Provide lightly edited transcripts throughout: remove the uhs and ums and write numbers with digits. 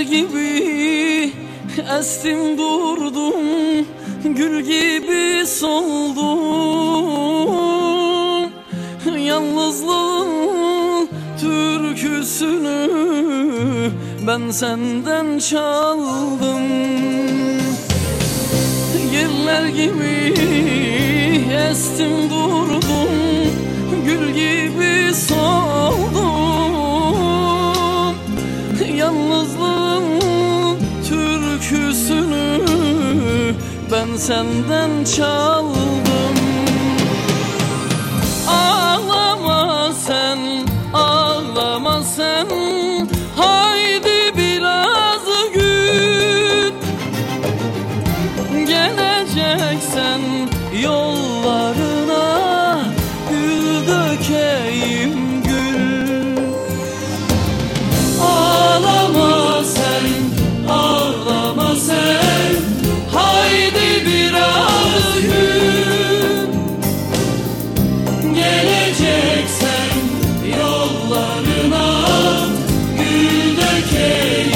gibi estim durdum, gül gibi soldum. Yalnızlığın türküsünü ben senden çaldım. Yerler gibi estim durdum, gül gibi soldum. Yalnızlığın türküsünü ben senden çaldım. Ağlama sen, ağlama sen, haydi biraz gül. Geleceksen yollarına gül dökeyim gül. Ağlama sen, ağlama sen, haydi biraz gül. Geleceksen yollarına gül dökeyim.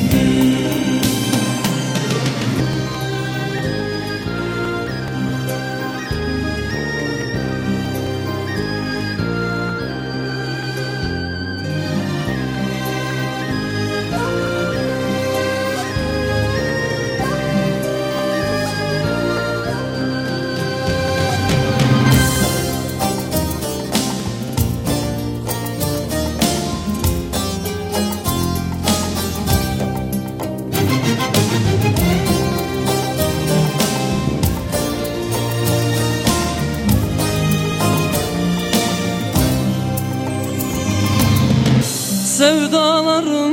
Sevdaların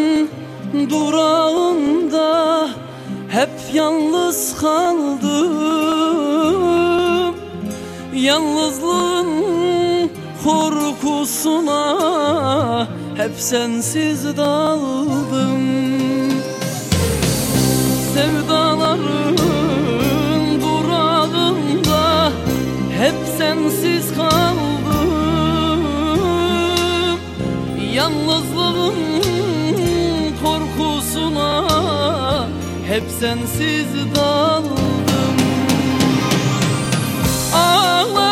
durağında hep yalnız kaldım. Yalnızlığın korkusuna hep sensiz daldım. Sevdaların durağında hep sensiz kaldım. Yalnızlığın korkusuna hep sensiz daldım. Ağla